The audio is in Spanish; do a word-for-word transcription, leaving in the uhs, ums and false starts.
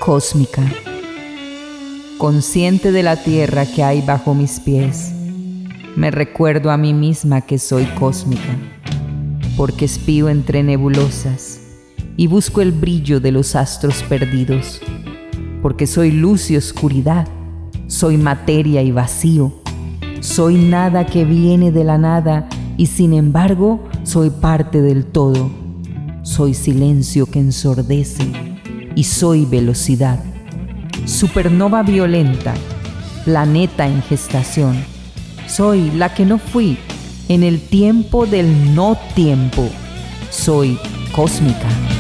Cósmica. Consciente de la tierra que hay bajo mis pies, me recuerdo a mí misma que soy cósmica, porque espío entre nebulosas y busco el brillo de los astros perdidos, porque soy luz y oscuridad, soy materia y vacío, soy nada que viene de la nada y sin embargo soy parte del todo, soy silencio que ensordece y soy velocidad, supernova violenta, planeta en gestación, soy la que no fui en el tiempo del no tiempo, soy cósmica.